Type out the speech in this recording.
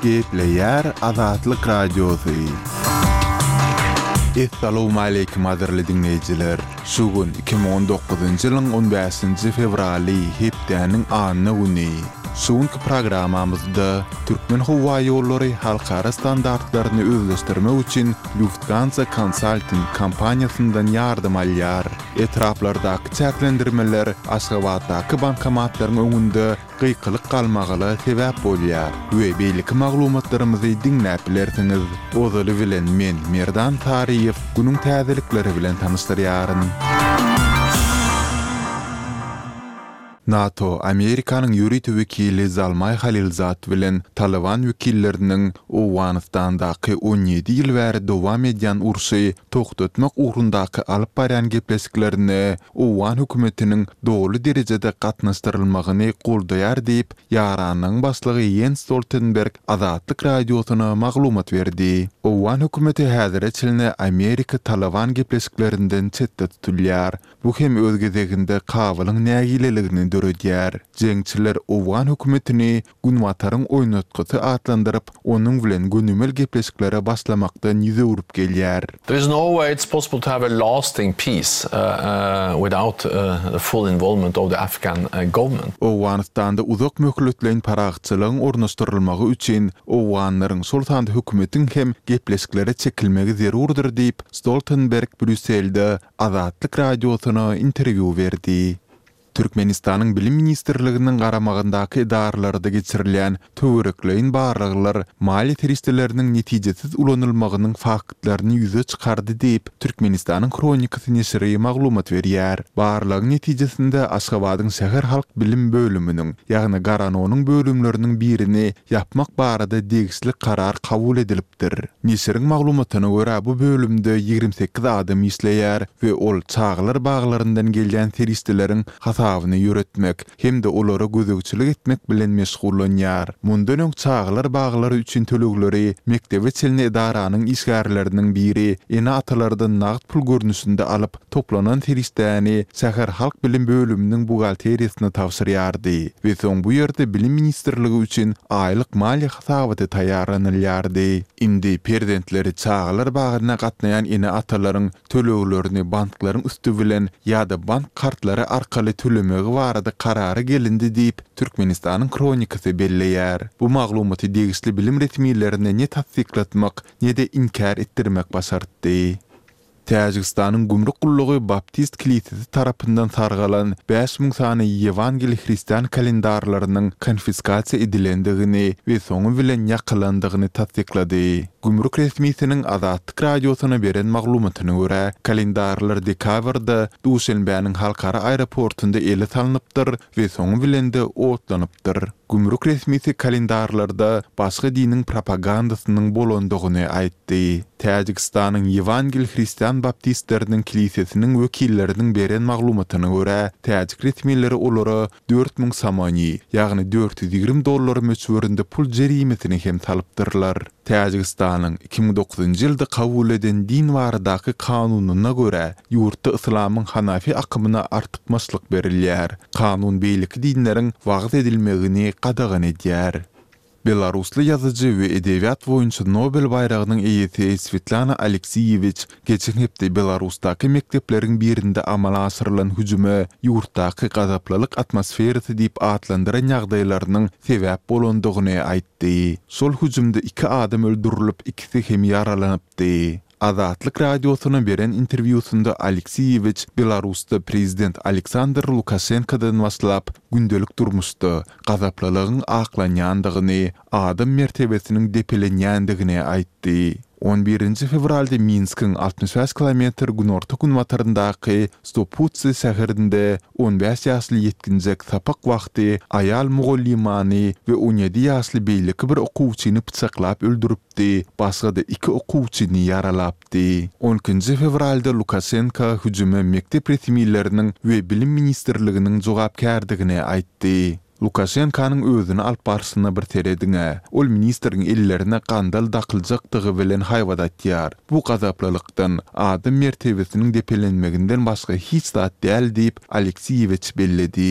Gepleyer Azatlyk Radiosu. Assalamu alaykum aderli dinleyijiler. Şu gün 2019-njy ýylyň 15-nji fevraly hepdeniň anyny güni. Şuňky programamyzda Türkmen Hawa Ýollary halkara standartlaryny özleşdirmek üçin Lufthansa Consulting kompaniýasyndan ýardym alýar. Etraplardaky çäklendirmeler Aşgabatdaky bankomatlaryň öňünde gıykylyk galmagyna sebäp bolýar. We beýleki maglumatlarymyzy dinläp bilersiňiz. Ozaly bilen men Merdan Tariýew günüň täzelikleri bilen tanışdyrýaryn. NATO, Amerikanyň ýürütü wekili Zalmay Halilzad bilen Taliban wekilleriniň Awganistandaky 17 ýyl bäri dowam edýän urşy toktatmak ugrundaky alyp barýan gepleşiklerini Awan hökümetiniň dogry derejede gatnaşdyrylmagyny goldaýar diýip ýaranyň başlygy Jens Stoltenberg Azatlyk Radiosyna maglumat berdi. Awan hökümeti häzire çylne Amerika Taliban gepleşiklerinden çetde tutulýar. Bu hem öz gezeginde kabylyň nägileligini dörediýär. Jeňçiler Awan hökümetini günwataryň oýnatgysy atlandyryp, onuň bilen günümel gepleşiklere başlamakdan ýüze urup gelýär. There is no way it's possible to have a lasting peace without the full involvement of the Afghan government. Awganistanda uzak möhletleýän paragçylygyň ornaşdyrylmagy üçin Awganlaryň sultan hökümetiň hem gepleşiklere çekilmegi zerurdur diýip Stoltenberg Brüsselde Azatlyk Radiosyna interwiu berdi. Türkmenistanyň bilim ministrliginiň garamagyndaky idarlarda geçirilýän töwerekleýin barlyklar mali teristleriniň netijesiz ulanylmagynyň faktlaryny ýüze çykardy diýip Türkmenistanyň kronikasy neşri maglumat berýär. Barlyk netijesinde Aşgabatyň şäher halk bilim bölüminiň, ýagny Garanonyň bölümleriniň birini ýapmak barada degisli karar kabul edilipdir. Neşriň maglumatyna görä bu bölümde 28 adam işleýär we ol çağlar baglaryndan gelýän teristleriň hasabyny ýöretmek hem de olara gözegçilik etmek bilen meşgullanýar. Mundan öň çağlar baglary üçin tölegleri mektebe çelne idaranyň işgärleriniň biri ene atalardan nagt pul görnüşinde alyp toplanan teristläni şäher halk bilim bölüminiň bugalteriýasyna tawsyrýardy. We soň bu ýerde bilim ministrligi üçin aýlyk maliýe hasabaty taýýarlanylýardy. Indi prezidentleri çağlar bagyna gatnaýan ene atalaryň töleglerini banklaryň üstü bilen ýa-da bank kartlary arkaly tölemegi barada karary gelindi diýip Türkmenistanyň kronikasy belleýär. Bu maglumaty degisli bilim resmiýetlerine ne tasdiklatmak, ne de inkar etdirmek başardy. Täjikistanyň gümrük gullugy Baptist kilisesi tarapyndan sargalan 5000 sany Evangeli Hristian kalendarlarynyň konfiskasiýa edilendigini we soňu bilen ýakylandygyny tasdiklady. Gümrük resmiýetiniň Azatlyk Radiosyna beren maglumatyna görä, kalendarlar dekabrda Duşanbeň halkara aeroportunda ele salanypdyr we soňu bilen de otlanypdyr. Gümrük resmiýeti kalendarlarda başga diniň propagandasynyň bolandygyny aýtdy. Täjikistanyň Evangeli Hristian Baptistleriniň kilisesiniň wekilleriniň beren maglumatyna görä, täjik resmiýetleri olara 4000 samany, ýagny $420 möçberinde pul jerimetini hem talypdyrlar. Täjikistanyň 2009-njy ýylda kabul eden din baradaky kanunyna görä, ýurtda islamyň Hanafi akymyna artykmaçlyk berilýär. Kanun beýleki dinleriň wagt edilmegini qadağan edýär. Belarusly ýazyjy we edebiýat boýunça Nobel bayragynyň eýesi Svetlana Alekseyevich geçen hepde Belarusdaky mektepleriň birinde amala aşyrylan hüjüme ýurtdaky gazaplylyk atmosferasy diýip atlandyran ýagdaýlarynyň sebäp bolandygyny aýtdy. Şol hüjümde 2 adam öldürilip, ikisi hem ýaralanypdy. Azatlyk Radiosyna beren interwiusunda Alekseyevich Belarusda prezident Aleksandr Lukashenkodan başlap gündelik durmuşda gazaplylygyň aklanýandygyny, adam mertebesiniň depelenýändigini aýtdy. 11 fevralda Minskiň 65 kilometr günorta günwataryndaky Stoputsi şäherinde 15 ýaşly ýetkinjek sapak wagty aýal mugallimany we 17 ýaşly beýleki bir okuwçyny pyçaklap öldüripdi, başga da 2 okuwçyny ýaralapdy. 12 fevralda Lukashenko hüjüme mektep resmiýetleriniň we bilim ministrliginiň jogapkärdigini aýtdy. Lukashenkanyň özüni alyp barsyna bir terediňe, ol ministriň ellerine gandal dakyljakdygy bilen haýwadatýar. Bu gazaplylykdan adam mertebesiniň depelenmeginden başga hiç zat däl diýip Alekseyevich belledi.